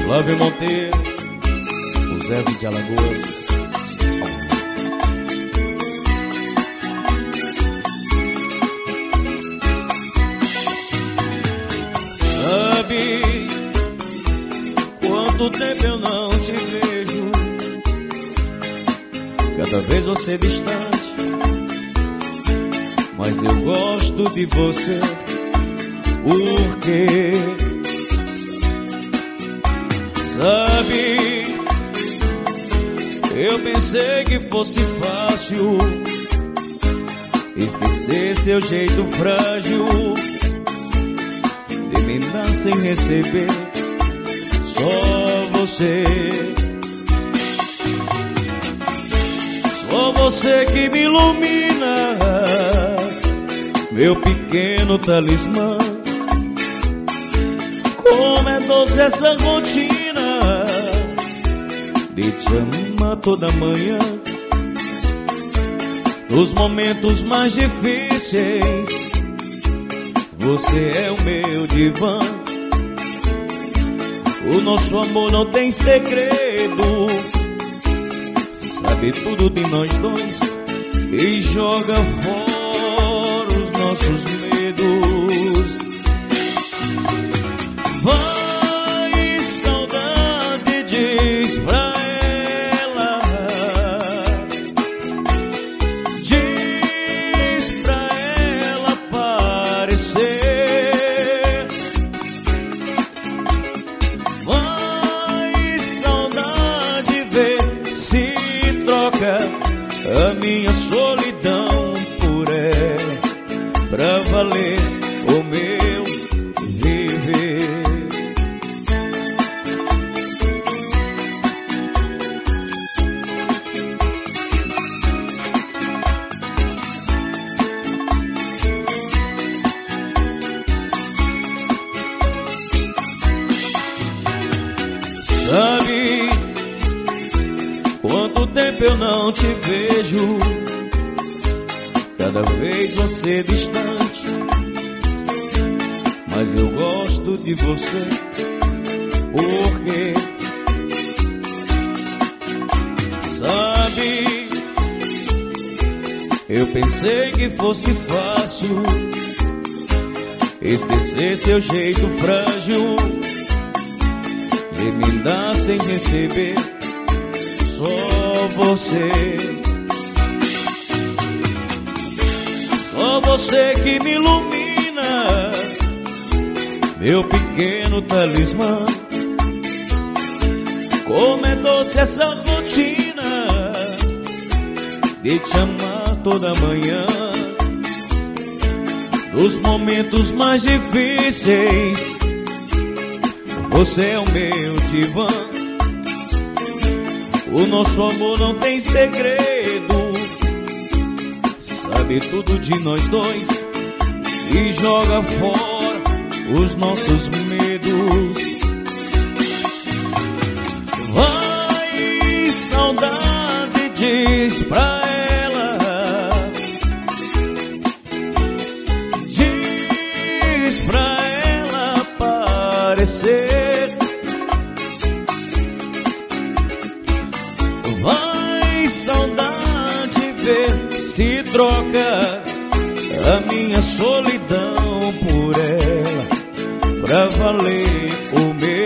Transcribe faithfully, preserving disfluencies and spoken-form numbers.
Flávio Monteiro, o Zezo de Alagoas. Sabe quanto tempo eu não te vejo? Cada vez você distante, mas eu gosto de você. Por quê? Sabe, eu pensei que fosse fácil esquecer seu jeito frágil de me dar sem receber só você. Só você que me ilumina, meu pequeno talismã. Como é doce essa rotina de te amar toda manhã, nos momentos mais difíceis. Você é o meu divã. O nosso amor não tem segredo, sabe tudo de nós dois e joga fora os nossos medos. Vai, saudade, diz pra ela, diz pra ela aparecer. Vai, saudade, ver se troca a minha solidão por ela, pra valer o meu viver. Sabe quanto tempo eu não te vejo? Cada vez você distante, mas eu gosto de você. Por quê? Sabe, eu pensei que fosse fácil esquecer seu jeito frágil de me dar sem receber só você. Só você que me ilumina, meu pequeno talismã. Como é doce essa rotina de te amar toda manhã, nos momentos mais difíceis. Você é o meu divã. O nosso amor não tem segredo, sabe tudo de nós dois e joga fora os nossos medos. Vai, saudade, diz pra ela, diz pra ela aparecer. Vai, saudade, ver se troca a minha solidão por ela, pra valer o meu